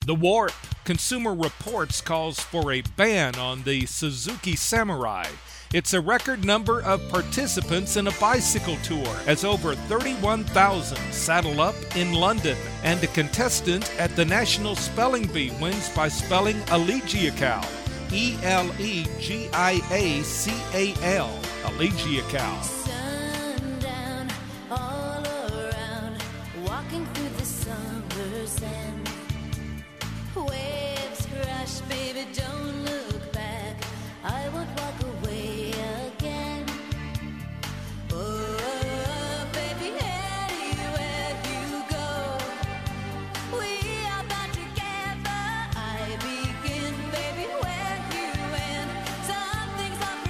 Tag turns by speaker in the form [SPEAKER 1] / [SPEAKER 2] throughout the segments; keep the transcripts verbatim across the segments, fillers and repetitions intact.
[SPEAKER 1] The Warp. Consumer Reports calls for a ban on the Suzuki Samurai. It's a record number of participants in a bicycle tour, as over thirty-one thousand saddle up in London. And a contestant at the National Spelling Bee wins by spelling Elegiacal. E L E G I A C A L. Elegiacal.
[SPEAKER 2] Sundown all around, walking through the summer sand. Waves crash, baby, don't look back. I won't walk away again. Oh, baby, anywhere you go, we are bound together. I begin, baby, where you end. Some things are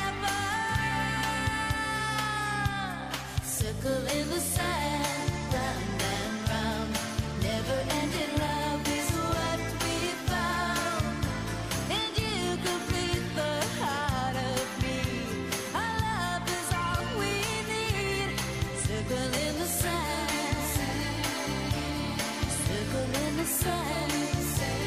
[SPEAKER 2] forever. Circle in the sand, round and round. Never ending love is what we found. And you complete the heart of me. Our love is all we need. Circle in the sand. Circle in the sand.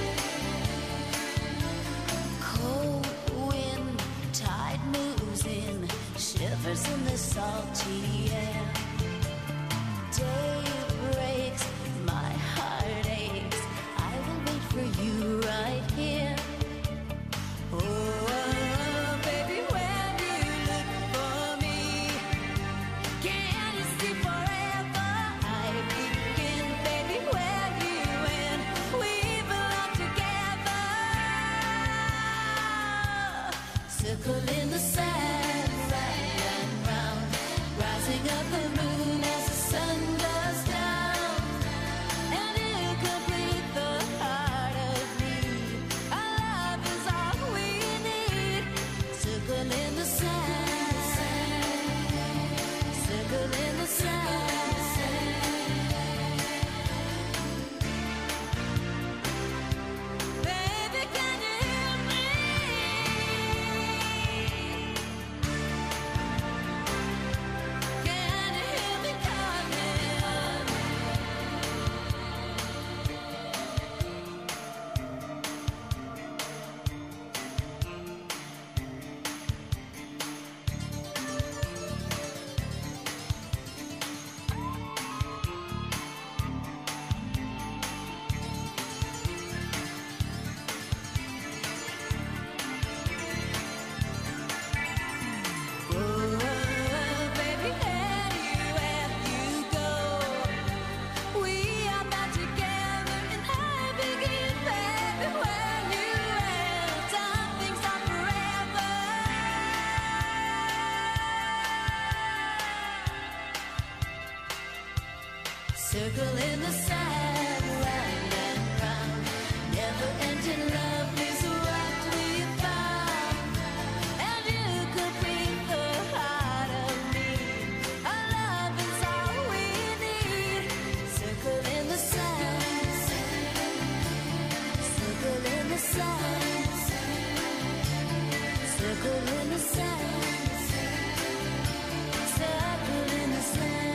[SPEAKER 2] Cold wind, tide moves in, shivers in the salty air. Day breaks, my heart aches. I will wait for you right here. Oh, baby, when you look for me, can you see forever? I begin, baby, where you end. We belong together. Circle in the sand, round and round, rising up the moon as the sun goes down. And you complete the heart of me. Our love is all we need. Circle in the sand. Circle in the sand. Baby, can you hear me? Can you hear me calling? Oh, baby, anywhere you go, we are bound together. And I begin, baby, where you end. Some things are forever. Circle in the sand, round and round. Never ending love is what we found. And you complete the heart of me. Our love is all we need. Circle in the sand. Circle in the sand. Circle in the sand. Circle in the sand.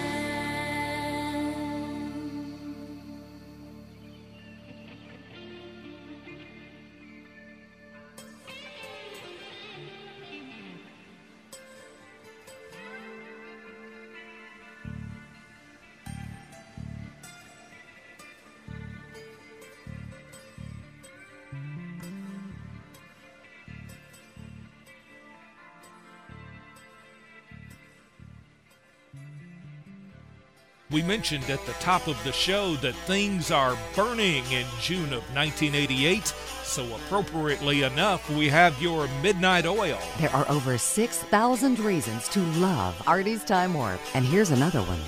[SPEAKER 1] We mentioned at the top of the show that things are burning in June of nineteen eighty-eight, so appropriately enough, we have your Midnight Oil.
[SPEAKER 3] There are over six thousand reasons to love Artie's Time Warp. And here's another one.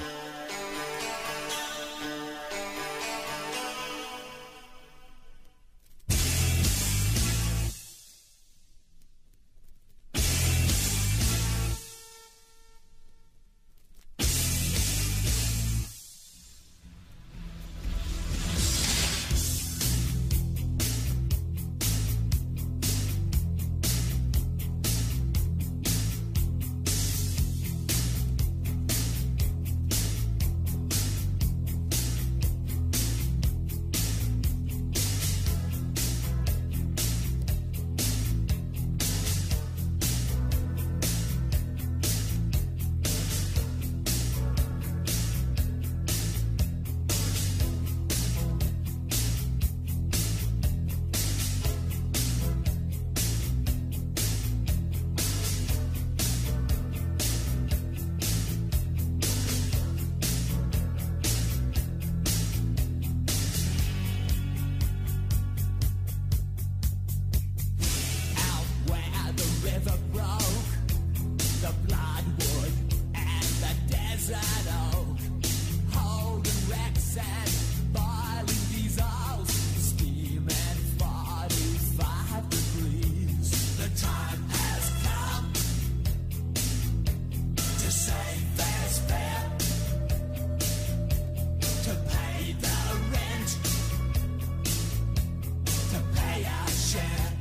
[SPEAKER 4] share.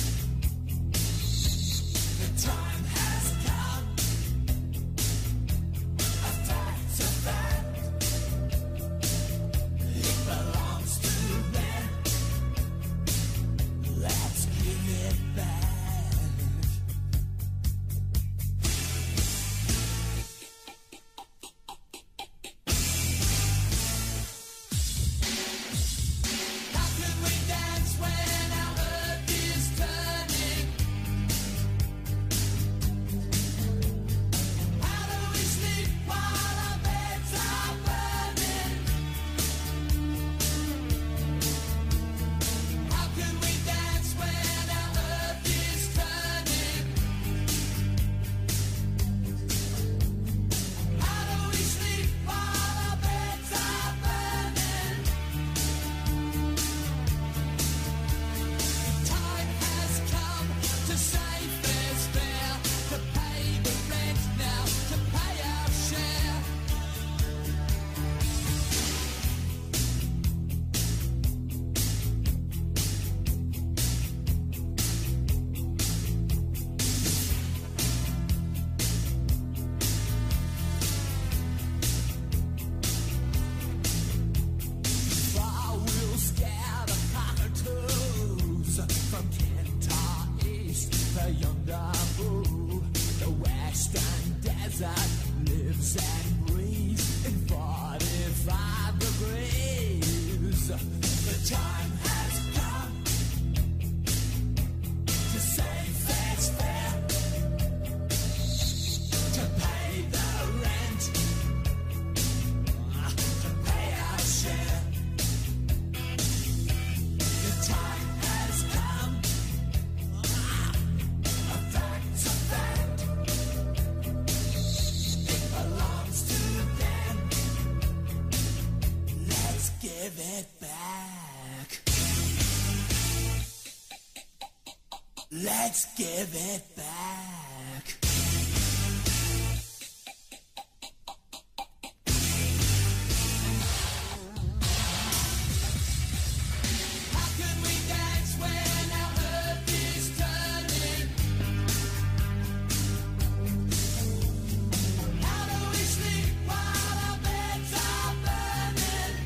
[SPEAKER 4] The time has come. A fact's a fact. It belongs to them. Let's give it back. How can we dance when our earth is turning? How do we sleep while our beds are burning? How can we dance when our earth is turning? How do we sleep while our beds are burning? Time has come to save fair's fair, to pay the rent now, to pay our share. Far we'll scare the cockatoos from Kentar East to yonder Boo. The western desert lives and breathes in forty-five degrees. The time has come to save fair's fair, to pay the rent, to pay our share. The time has come. A fact's a fact. It belongs to them. Let's give it back. Let's give it back. How can we dance when our earth is turning? How do we sleep while our beds are burning?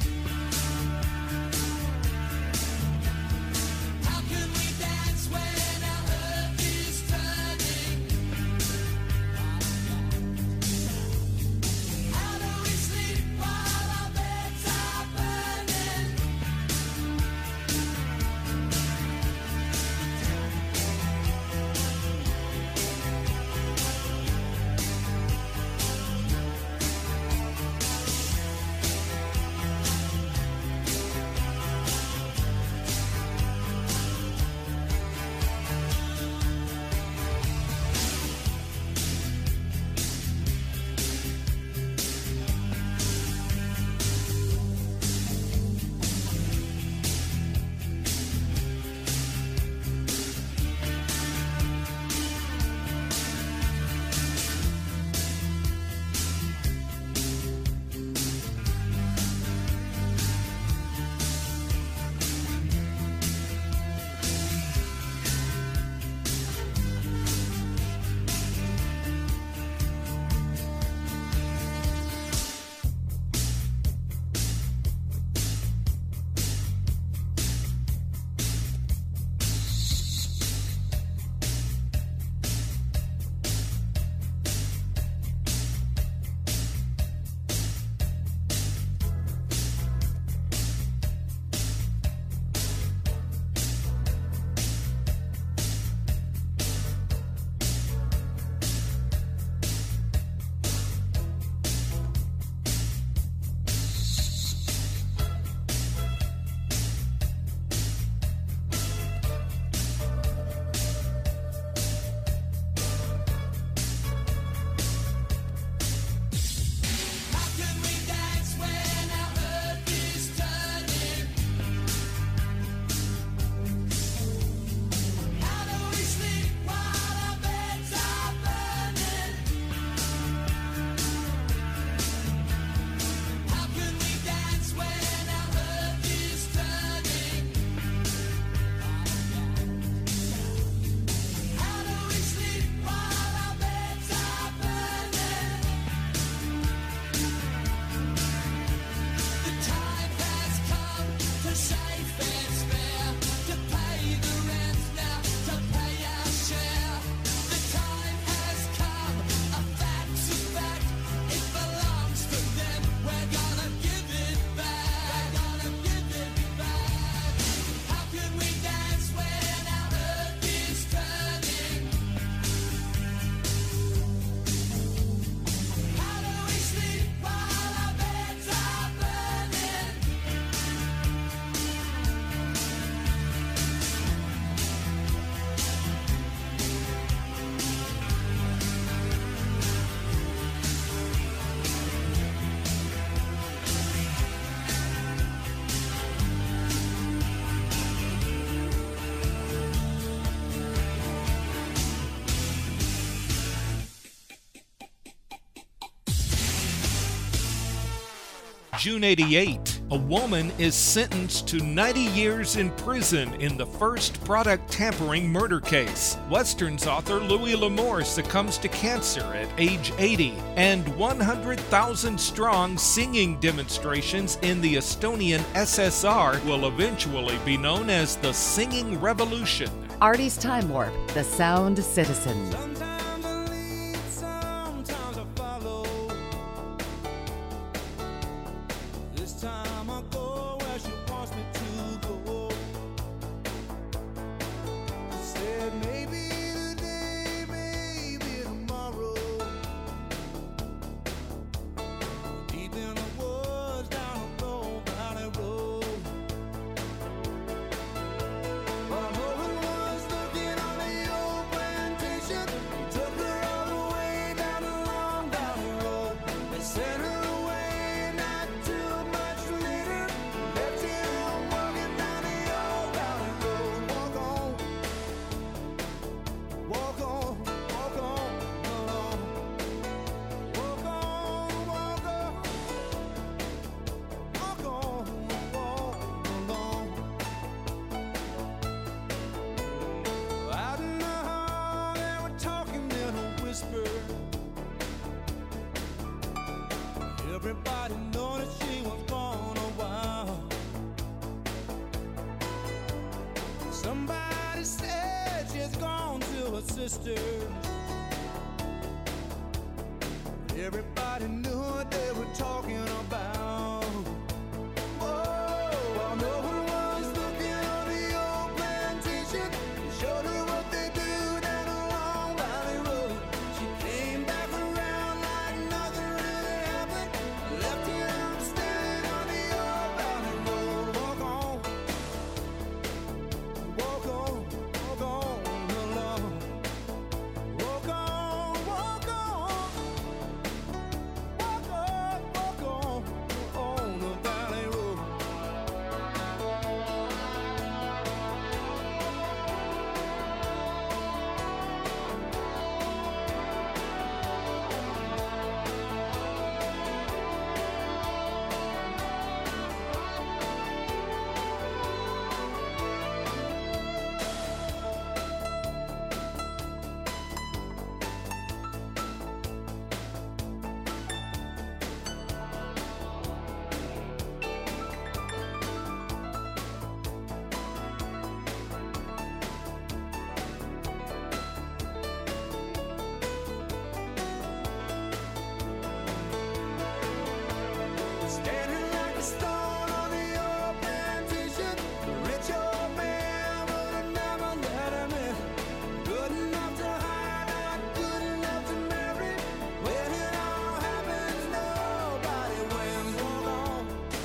[SPEAKER 4] How can we dance when our earth is turning?
[SPEAKER 1] June eighty-eight, a woman is sentenced to ninety years in prison in the first product tampering murder case. Westerns author Louis L'Amour succumbs to cancer at age eighty, and one hundred thousand strong singing demonstrations in the Estonian S S R will eventually be known as the Singing Revolution.
[SPEAKER 3] Artie's Time Warp, The Sound Citizen.
[SPEAKER 4] Sometimes I lead, sometimes I follow. This time I go where she wants me to go. She said maybe today, maybe tomorrow. Deep in the woods, down a low valley road. But no one was looking on the old plantation. He took her all the way down the long valley road. They sent her away not too much later. Left him walking down the old valley road. Walk on, walk on, walk on, along. Walk on, walk on, walk on, walk along. Out in the hall, they were talking in a whisper. Everybody noticed she was gone a while. Somebody said she's gone to her sister. Everybody knew what they were talking about. Whoa, while no one was looking on the old plantation, they showed her what they do down the long valley road. She came back around like nothing really happened. Left him standing on the old valley road. Walk on, walk on, walk on along. Walk on, walk on, walk on, walk on, on the valley road. Standing like a stone on the old plantation, the rich old man would have never let him in. Good enough to hide, not good enough to marry. When it all happens, nobody wins. Walk on,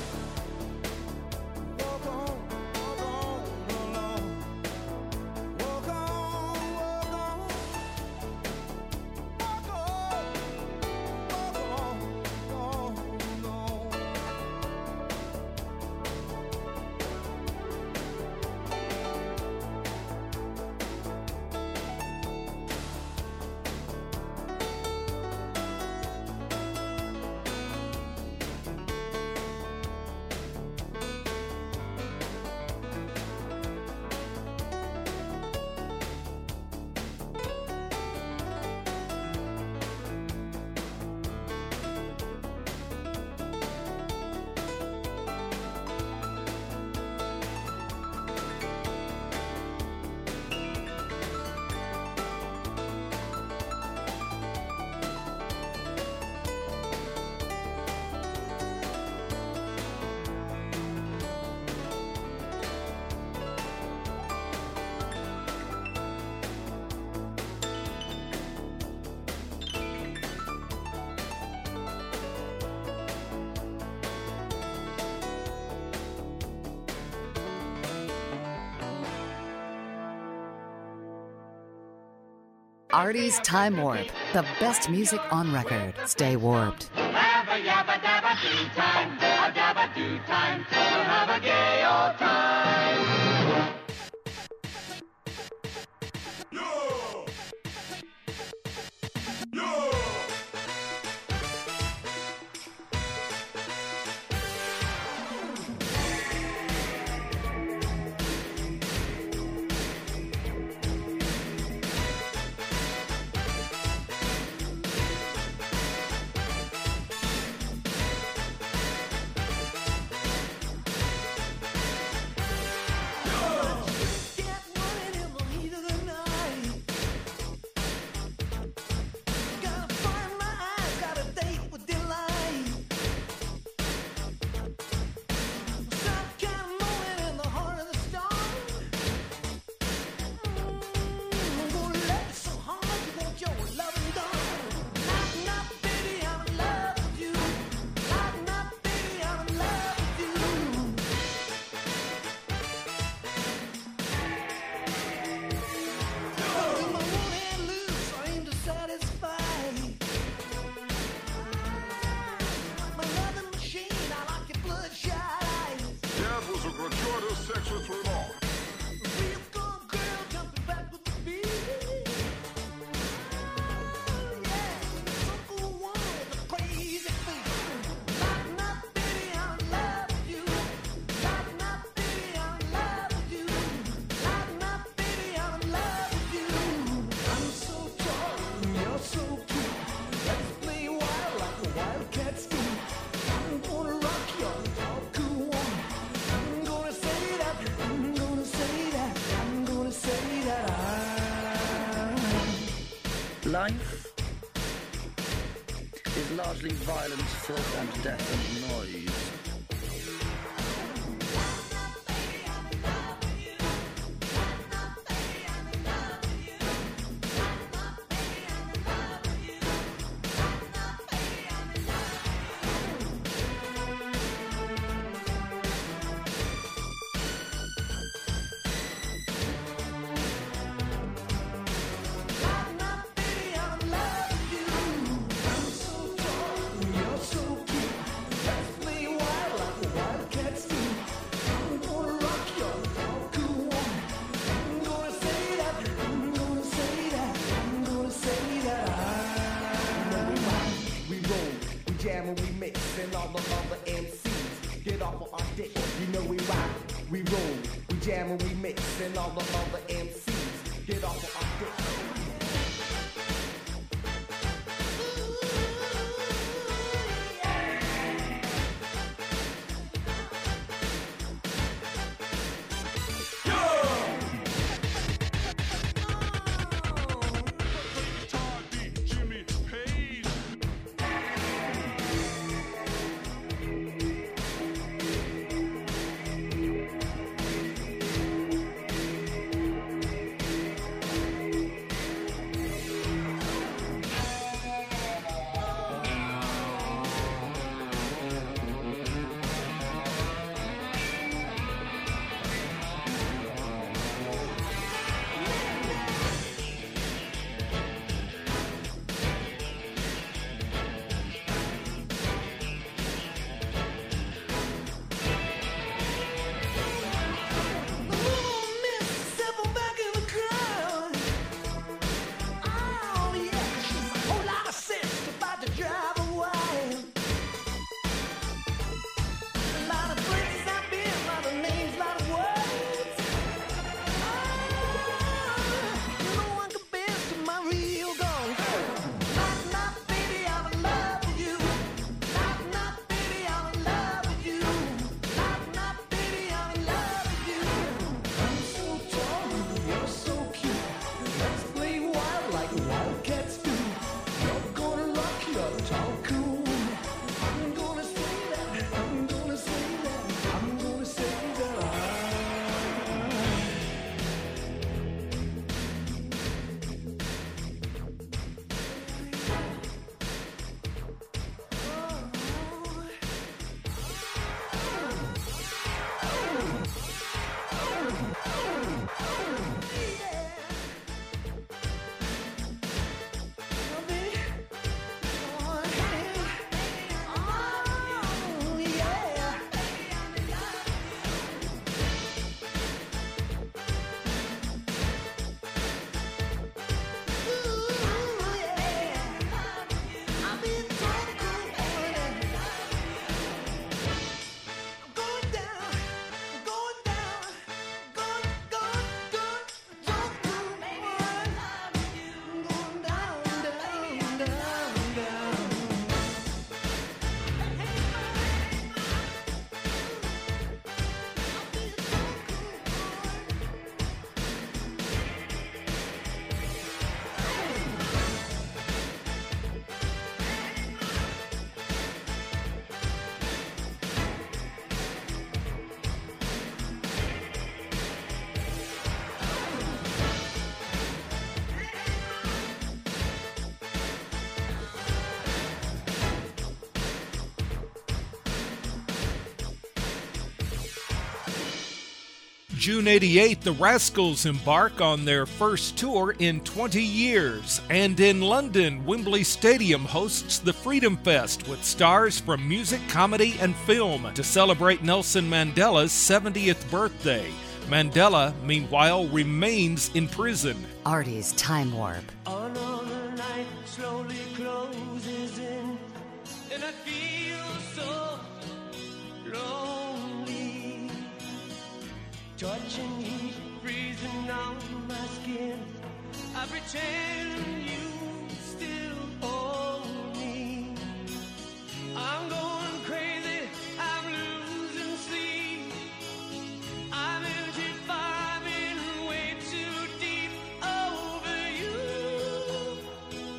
[SPEAKER 4] walk on, walk on along. Walk on, walk on, walk on, walk on, walk on.
[SPEAKER 3] Artie's Time Warp, the best music on record. Stay warped.
[SPEAKER 5] Have a yabba dabba do time, a dabba do time. We'll have a gay old time.
[SPEAKER 6] Life is largely violence, filth and death and noise.
[SPEAKER 4] Jam and we mix and all the other M Cs get off of our dick. You know we rock, we roll, we jam and we mix and all the other M Cs get off of our dick.
[SPEAKER 1] June eighty-eight, the Rascals embark on their first tour in twenty years. And in London, Wembley Stadium hosts the Freedom Fest with stars from music, comedy, and film to celebrate Nelson Mandela's seventieth birthday. Mandela, meanwhile, remains in prison.
[SPEAKER 3] Artie's Time Warp.
[SPEAKER 7] Another night slowly closes in, and I feel so lonely. Touching heat, freezing on my skin. I pretend you still hold me. I'm going crazy, I'm losing sleep. I'm into fire, been way too deep over you.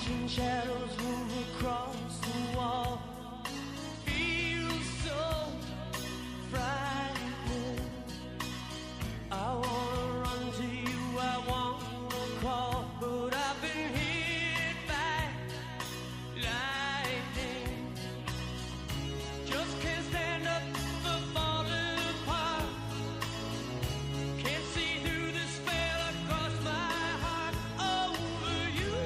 [SPEAKER 7] Watching shadows move across the wall feels so frightening. I wanna run to you, I wanna crawl, but I've been hit by lightning. Just can't stand up for falling apart. Can't see through the spell across my heart over you.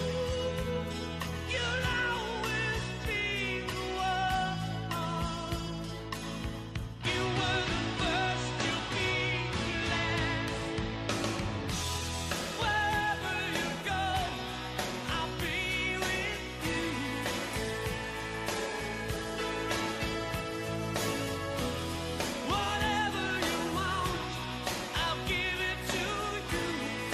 [SPEAKER 7] You'll always be the one. You were the first, you'll be the last. Wherever you go, I'll be with you. Whatever you want, I'll give it to you.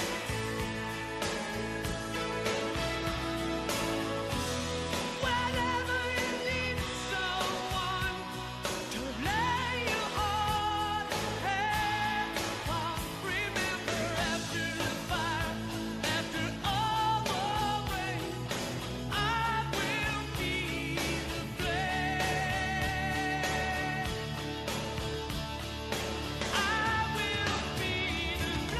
[SPEAKER 7] Whenever you need someone to lay your heart and head upon, remember after the fire, after all the rain, I will be the flame. I will be the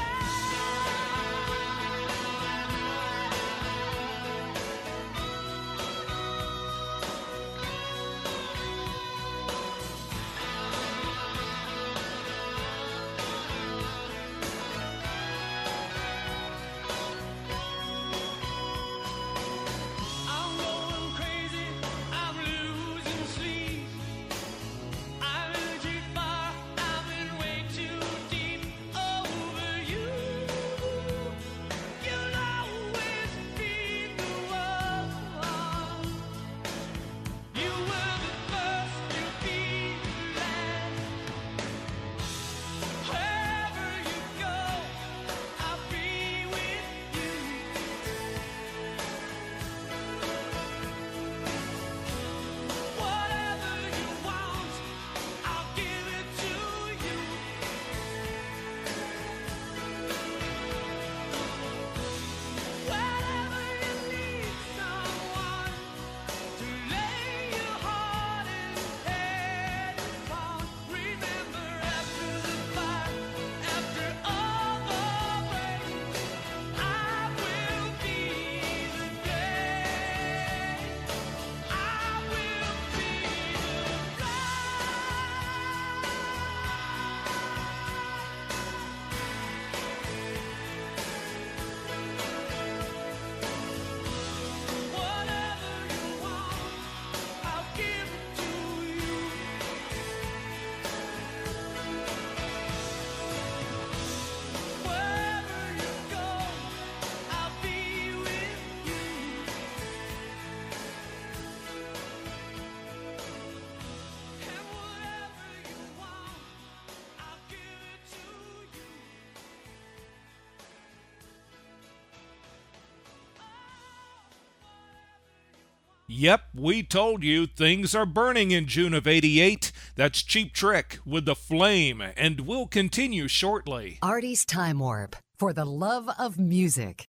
[SPEAKER 7] I'm going crazy, I'm losing sleep. I'm in too far, I'm in way too deep over you. You'll always be the one. You were the first, you'll be the last. Wherever you go, I'll be with you. Whatever you want, I'll give it to you. Whenever you need someone to lay your heart and head upon, remember after the fire, after all the rain, I will be the flame. I will be the whatever you want, I'll give it to you. Wherever you go, I'll be with you. And whatever you want, I'll give it to you.
[SPEAKER 1] Yep, we told you things are burning in June of eighty-eight. That's Cheap Trick with The Flame, and we'll continue shortly.
[SPEAKER 3] Artie's Time Warp for the love of music.